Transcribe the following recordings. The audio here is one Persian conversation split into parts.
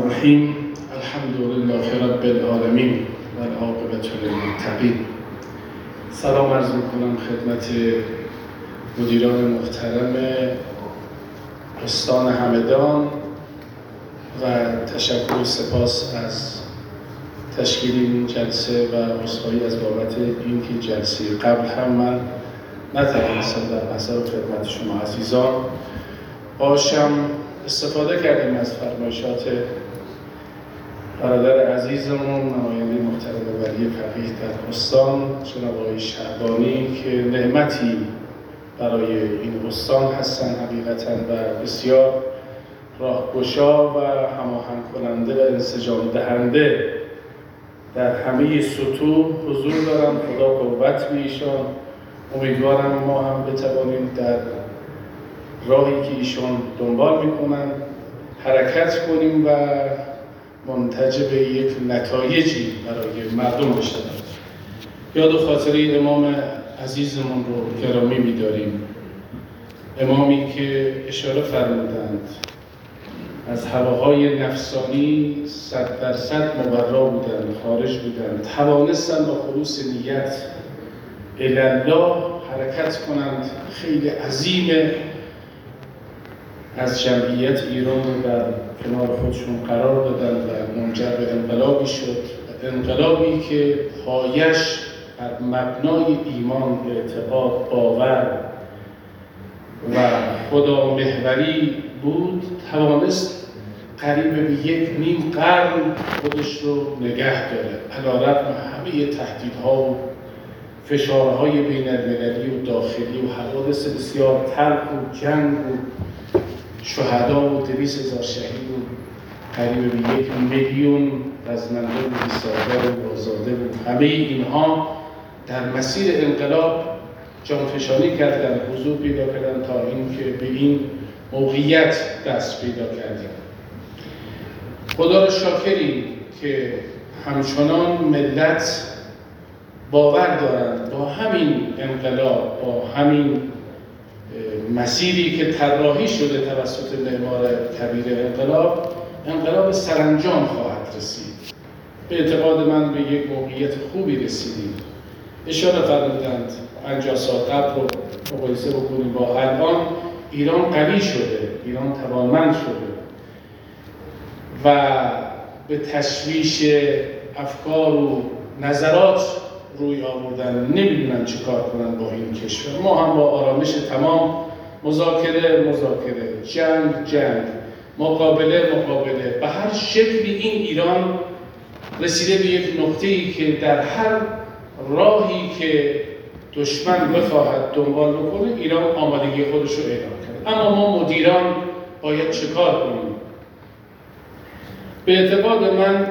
الرحیم. الحمدلله رب العالمین و العاقبة للمتقین. سلام عرض میکنم خدمت مدیران محترم استان همدان و تشکر و سپاس از تشکیل این جلسه و عذرخواهی از بابت اینکه جلسه قبل هم من نتوانستم در محضر خدمت شما عزیزان باشم. استفاده کردیم از فرمایشات برادر عزیزمون نماینده محترم ولی فقیه در استان جناب آقای شعبانی که نعمتی برای این استان هستند حقیقتاً و بسیار راهگشا و هماهنگ کننده و انسجام دهنده در همه سطوح حضور دارن. خدا قوت به ایشان. امیدوارم ما هم بتوانیم در راهی که ایشان دنبال میکنن حرکت کنیم و منتج به یک نتایجی برای مردم بشود. یاد و خاطره امام عزیزمون رو گرامی می‌داریم، امامی که اشاره فرمودند از هواهای نفسانی 100% مبرا بودند، خارج بودند، توانستند با خلوص نیت الله حرکت کنند. خیلی عظیمه از جمعیت ایران رو در کنار خودشون قرار دادن و منجر به انقلابی شد، انقلابی که پایش بر مبنای ایمان، اعتقاد، باور و خدا محوری بود، توانست قریب به 1.5 قرن خودش رو نگه داره علی‌رغم همه تهدیدها و فشارهای بین المللی و داخلی و حوادث بسیار تلخ و جنگ و شهدا و 200,000 شهید و قریب به 1 میلیون رزمنده و ایستادار و آزاده و همه اینها در مسیر انقلاب جانفشانی کردن، حضور پیدا کردن تا اینکه به این موقعیت دست پیدا کردیم. خدا را شاکریم که همچنان ملت باور دارند با همین انقلاب، با همین مسیری که طراحی شده توسط معمار کبیر انقلاب سرانجام خواهد رسید. به اعتقاد من به یک موقعیت خوبی رسیدیم. اشاره فرمودند 50 سال قبل رو مقایسه بکنیم با الان، ایران قوی شده، ایران توانمند شده و به تشویش افکار و نظرات روی آوردن، نمیدونن چه کار کنن با این کشور. ما هم با آرامش تمام مذاکره، جنگ، مقابله، به هر شکلی این ایران رسیده به یک نقطه‌ای که در هر راهی که دشمن بخواهد دنبال بکنه ایران آمادگی خودش رو اعلام کرد. اما ما مدیران باید چه کار کنیم؟ به اعتقاد من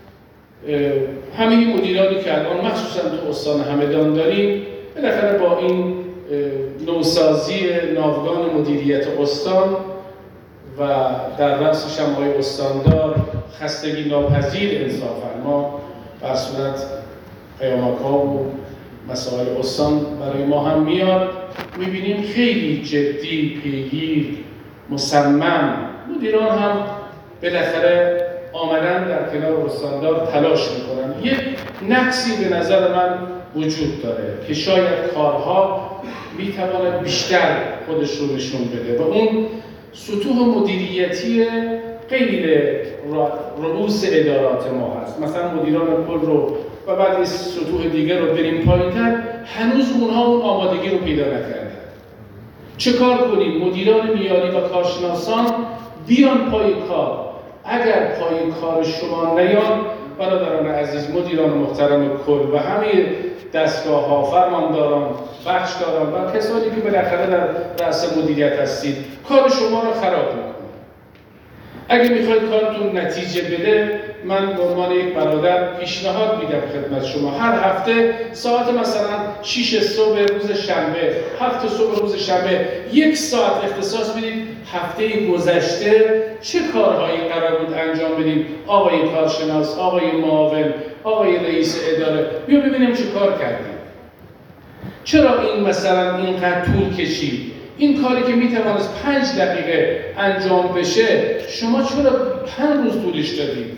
همه مدیرانی که الان مخصوصا تو استان همدان داریم بالاخره با این نوسازی ناوگان مدیریت استان و در رأسش هم آقای استاندار خستگی ناپذیر انصافا ما بر صورت پیامک‌ها و مسائل استان برای ما هم میاد، میبینیم خیلی جدی، پیگیر، مصمم مدیران هم بالاخره آمدن در کنار استاندار تلاش میکنن. یک نقصی به نظر من وجود داره که شاید کارها میتواند بیشتر خودش رو نشون بده و اون سطوح مدیریتی غیر رؤوس ادارات ما هست. مثلا مدیران کل رو و بعد این سطوح دیگر رو بریم پایین‌تر، هنوز اونها اون آمادگی رو پیدا نکردن. چه کار کنیم؟ مدیران میانی و کارشناسان بیان پای کار. اگر پای کار شما نیان، برادران عزیز، مدیران محترم کل و همه دستگاه‌ها، فرمانداران، بخشداران و کسانی که بالاخره در رأس مدیریت هستید، کار شما را خراب می‌کنه. اگه میخواید کارتون نتیجه بده، من به عنوان یک برادر پیشنهاد میدم خدمت شما هر هفته ساعت مثلا 6 صبح روز شنبه، 7 صبح روز شنبه 1 ساعت اختصاص بدید هفته گذشته چه کارهایی قرار بود انجام بدیم. آقای کارشناس، آقای معاون، آقای رئیس اداره، بیا ببینیم چه کار کردیم. چرا این مثلا اینقدر طول کشید؟ این کاری که میتوانست 5 دقیقه انجام بشه شما چرا 5 روز طولش دادید؟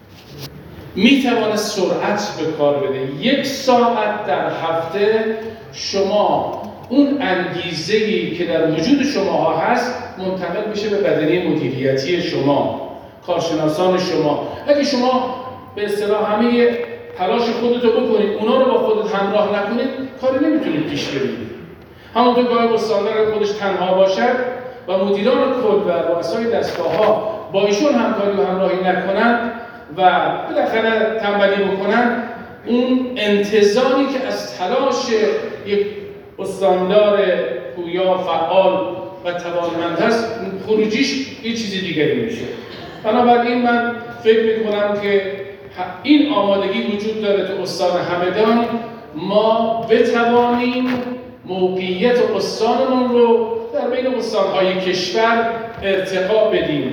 میتوانست سرعت به کار بده. 1 ساعت در هفته شما اون انگیزه‌ای که در وجود شما هست منتقل بشه به بدنه مدیریتی شما، کارشناسان شما. اگه شما به اصطلاح همه تلاش خودتو بکنید، اونا رو با خودت همراه نکنید، کاری نمیتونید پیش ببرید. همونطور که استاندار خودش تنها باشد و مدیران کل و رؤسای دستگاه‌ها با ایشون همکاری و همراهی نکنند و بالاخره تنبلی بکنن، اون انتظاری که از تلاش یک استاندار پویا، فعال و توانمند هست، خروجیش یه چیز دیگری میشه. بنابراین من فکر میکنم که این آمادگی وجود داره تو استان همدان، ما بتوانیم موقعیت استانمون رو در بین استانهای کشور ارتقا بدیم.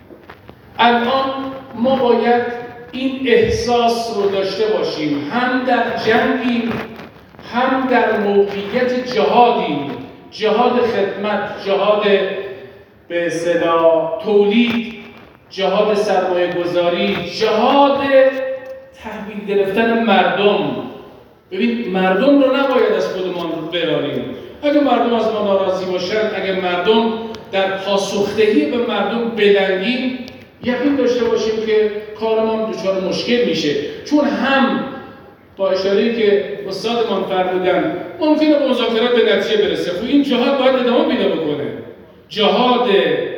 الان ما باید این احساس رو داشته باشیم، هم در جنگیم، هم در موقعیت جهادیم، جهاد خدمت، جهاد به اصطلاح تولید، جهاد سرمایه گذاری، جهاد تحویل گرفتن مردم. ببین، مردم رو نباید از خودمان براریم. اگه مردم از ما ناراضی باشن، اگه مردم در پاسخدهی به مردم بلنگیم، یقین داشته باشیم که کارمان دچار مشکل میشه. چون هم با اشاره‌ای که استادمان فرمودن ممکنه به مذاکرات به نتیجه برسه، خب این جهاد باید ادامه پیدا بکنه. جهاد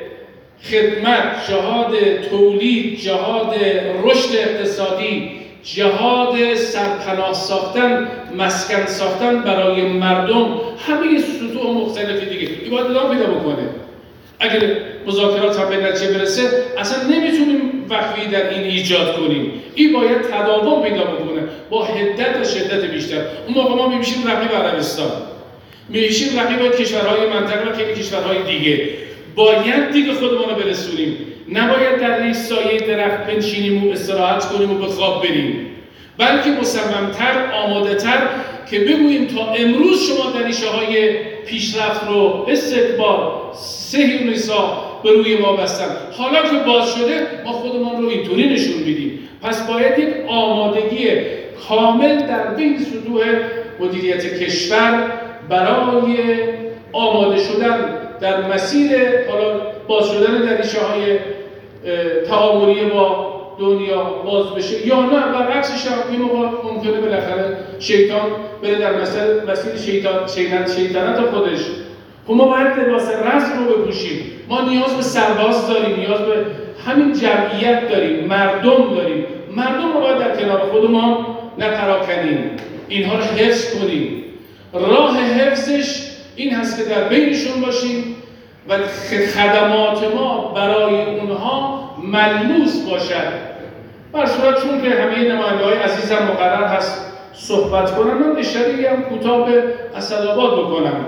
خدمت، جهاد تولید، جهاد رشد اقتصادی، جهاد سرپناه ساختن، مسکن ساختن برای مردم، همه سطوح مختلف دیگه این باید ادامه پیدا بکنه. اگر مذاکرات هم به نتیجه برسه، اصلا نمیتونیم وقفی در این ایجاد کنیم. این باید تداوم پیدا بکنه با حدت و شدت بیشتر. اون موقع ما میشیم رقیب عربستان، میشیم رقیب کشورهای منطقه و خیلی کشورهای دیگه. باید دیگه خودمون رو برسونیم، نباید در یک سایه درخت بنشینیم و استراحت کنیم و به خواب بریم، بلکه مصمم‌تر، آماده‌تر که بگوییم تا امروز شما در ریشه‌های پیشرفت رو استکبار، صهیونیست‌ها به روی ما بستن، حالا که باز شده ما خودمان رو اینطوری نشون میدیم. پس باید یک آمادگی کامل در بین سطوح مدیریت کشور برای آماده شدن در مسیر حالا باز شدن در ریشه‌های تعاملی با دنیا باز بشه، یا نه برعکسش هم این موقع ممکنه بالاخره شیطان بره در مسیر شیطنت خودش. خب ما باید لباس رزم رو بپوشیم. ما نیاز به سرباز داریم، نیاز به همین جمعیت داریم، مردم داریم. مردم رو باید در کنار خودمان نپراکنیم، اینها رو حفظ کنیم. راه حفظش این هست که در بینشون باشیم و خدمات ما برای اونها ملموس باشد. بر صورت چون که همه نماینده‌های عزیزم مقرر هست صحبت کنم، من اشاره‌ای هم کوتاه به اسدآباد بکنم.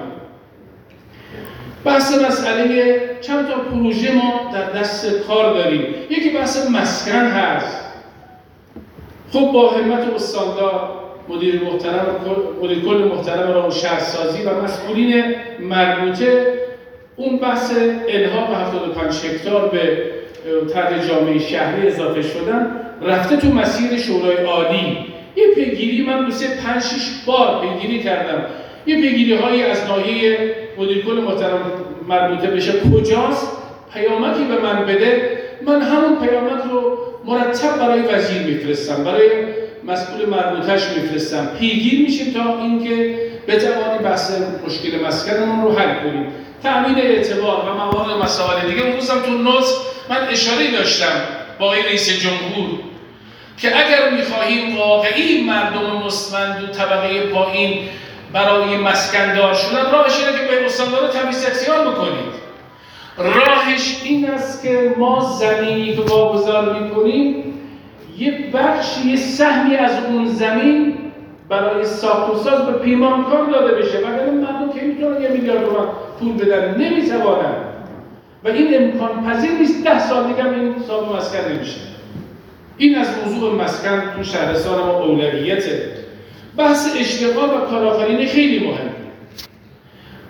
بحث مسئله چند تا پروژه ما در دست کار داریم. یکی بحث مسکن هست. خب با همت استاندار، مدیر کل محترم راه و شهرسازی و مسئولین مربوطه، اون بحث الحاق 75 هکتار به طرح جامعه شهری اضافه شدن رفته تو مسیر شورای عالی. یه پیگیری من 2-5-6 بار پیگیری کردم. یه پیگیری هایی از ناحیه مدیر کل محترم مربوطه بشه کجاست، پیامکی به من بده، من همون پیامک رو مرتب برای وزیر میفرستم، برای مسئول مربوطه‌اش میفرستم. پیگیر میشیم تا اینکه بتوانیم بحث مشکل مسکنمون رو حل کنیم. تأمین اعتبار و موارد مسائل دیگه. اون روزم تو نوت من اشاره داشتم با آقای رئیس جمهور که اگر می‌خواهیم واقعی مردم مستمند و طبقه پایین برای مسکندار شدن، راهش اینه که به استاندارا تمیز اختیار بکنید. راهش این است که ما زمینی که واگذار می‌کنیم یه بخشی، یه سهمی از اون زمین برای ساخت و ساز به پیمانکار داده بشه، وگرنه مردم که میتونن 1 میلیارد تومان پول بدن نمیتوانن و این امکان پذیر نیست. 10 سال دیگه هم این صاحب مسکن نمیشه. این از موضوع مسکن تو شهرستان ما اولویته. بحث اشتغال و کارآفرینی خیلی مهمه.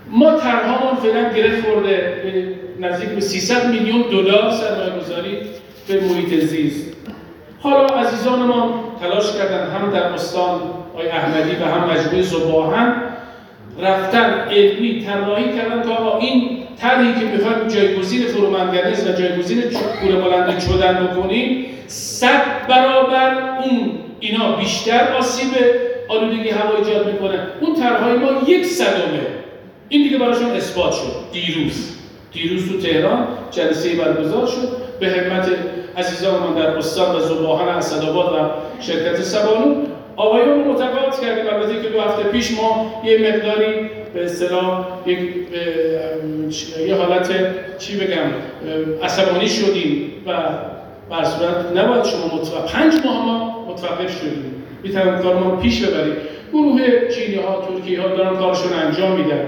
ما طرحمون فعلا گره خورده نزدیک به 300 میلیون دلار سرمایه‌گذاری به محیط زیست. حالا عزیزان ما تلاش کردن، هم در استان آقای احمدی و هم مجموعه ذوباهن رفتن علمی طراحی کردن که آقا این طرحی که می‌خوایم جایگزین فرومنگنز و جایگزین کوره بلند چدن بکنیم 100 برابر اینا بیشتر آسیب آلودگی هوا ایجاد میکنه. اون طرحهای ما 1/100 این دیگه براشون اثبات شد. دیروز تو تهران جلسه برگزار شد به همت عزیزان من در استان و ذوباهن اسدآباد و شرکت سبانو. آقایون رو متقاعد کردیم البته که 2 هفته پیش ما یه مقداری به اصطلاح یه حالت عصبانی شدیم و بر صورت نباید شما 5 ماه ما متوقف شدیم. میتونیم کارمون پیش ببریم. گروه چینی ها، ترکی ها دارن کارشون انجام میدن.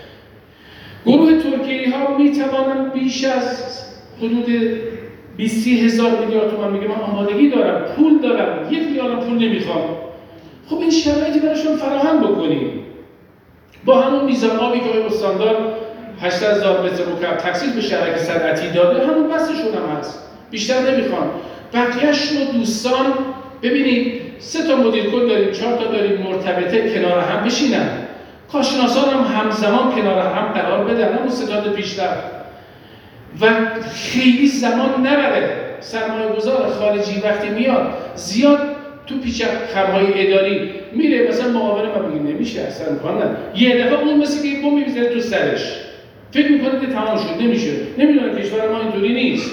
گروه ترکی ها میتوانن بیش از حدود 20 هزار میلیارد تومان، میگه من آمادگی دارم، پول دارم، 1 ریال پول نمیخوام. خب این شرایطی براشون فراهم بکنیم. با همون میزان آبی که استاندار 800,000 متر مکعب تخصیص به شبکه صنعتی داده، همون بسشون هم هست. بیشتر نمیخوان. بقیه‌اش رو دوستان ببینید 3 تا مدیر کل داریم، 4 تا داریم مرتبطه کنار هم بشینن. کارشناسان هم همزمان کنار هم قرار بدن، همون ستاد پیشرفت و خیلی زمان نبره. سرمایه‌گذار خارجی وقتی میاد زیاد تو پیچ خم‌های اداری میره، مثلا معاون ما میگه نمیشه اصلا امکان نداره. یه دفعه اون مثل که بمب میزنه تو سرش، فکر میکنه که تمام شد. نمیشه. نمیدونه کشور ما اینطوری نیست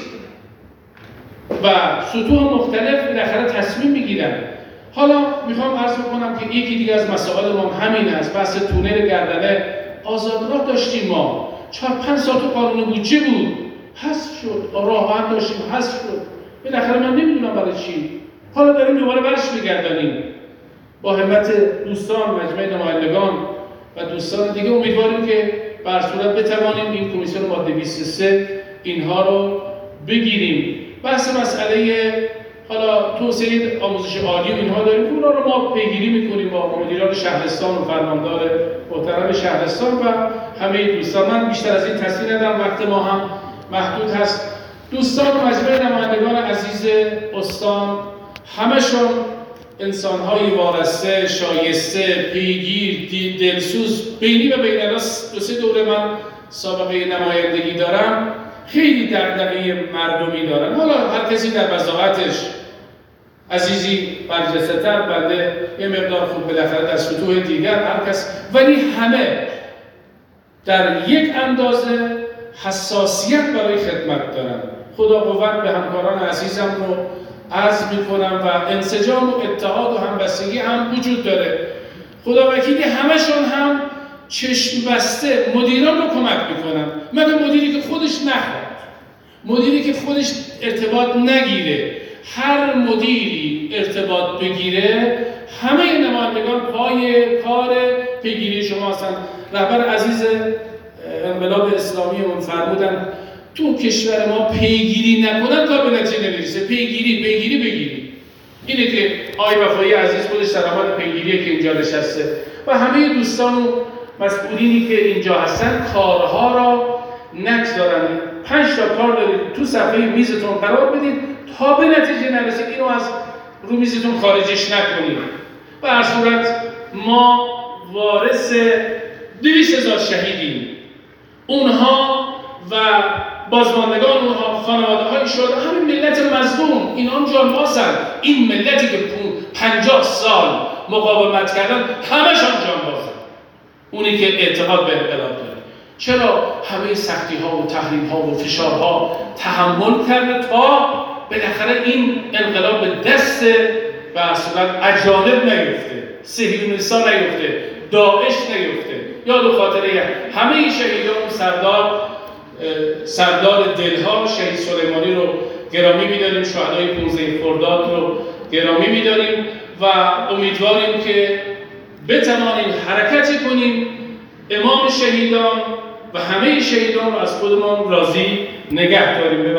و سطوح مختلف بالاخره تصمیم میگیرن. حالا میخوام عرض بکنم که یکی دیگه از مسائل ما همین است. بحث تونل گردنه آزادراه داشتیم ما 4-5 سال تو قانون بودجه بود، حذف شد. راه‌آهن داشتیم، حذف شد. بالاخره من نمیدونم برای چی. حالا داریم دوباره برش میگردانیم. با همت دوستان مجمع نمایندگان و دوستان دیگه امیدواریم که بر صورت بتوانیم این کمیسیون ماده 23 اینها رو بگیریم. بحث مسئله حالا توسعه آموزش عالی و اینها داریم، اونا رو ما پیگیری میکنیم با مدیران شهرستان و فرماندار محترم شهرستان و همه دوستان. من بیشتر از این تصویر ندارم، وقت ما هم محدود هست. دوستان و مجمع نمایندگان عزیز استان همشون انسان‌های وارسته، شایسته، پیگیر، دلسوز. بینی و بین الناس 2-3 دوره من سابقه نمایندگی دارم، خیلی دغدغه مردمی دارن. حالا هر کسی در وضاحتش عزیزی برجسته‌تر، بنده یه مقدار خوب بالاخره در سطوح دیگر هر کس، ولی همه در یک اندازه حساسیت برای خدمت دارن. خدا قوت به همکاران عزیزم رو عرض میکنم و انسجام و اتحاد و همبستگی هم وجود داره. خدا وکیلی همشون هم چشم بسته مدیران رو کمک میکنن، مگر مدیری که خودش نخواد، مدیری که خودش ارتباط نگیره. هر مدیری ارتباط بگیره همه نمایندگان پای کار پیگیری شما هستن. رهبر عزیز انقلاب اسلامی من فرمودن تو کشور ما پیگیری نکنن کار به نتیجه نمیرسه. پیگیری اینه که آقای وفایی عزیز خودش در حال پیگیریه که اینجا نشسته و همه دوستان و مسئولینی که اینجا هستن کارها را نگذارن. 5 تا کار دارید تو صفحه میزتون قرار بدید تا به نتیجه نرسید اینو از رو میزتون خارجش نکنید. به هر صورت ما وارث 200,000 شهیدیم. اونها و بازماندگان اونها، خانواده‌های شهدا، همین ملت مظلوم، اینا هم جانبازن. این ملتی که 50 سال مقاومت کردن همشان جانبازن. اونی که اعتقاد به انقلاب داره. چرا همه سختی ها و تحریم ها و فشارها تحمل کرده تا بالاخره این انقلاب به دست به صورت اجانب نیفته، صهیونیست‌ها نیفته، داعش نیفته. یاد و خاطره همه شهیدان سردار دلها شهید سلیمانی رو گرامی می‌داریم، شهدای 15 خرداد رو گرامی می‌داریم و امیدواریم که بتوانیم حرکت کنیم امام شهیدان و همه شهیدان رو از خودمان راضی نگه داریم.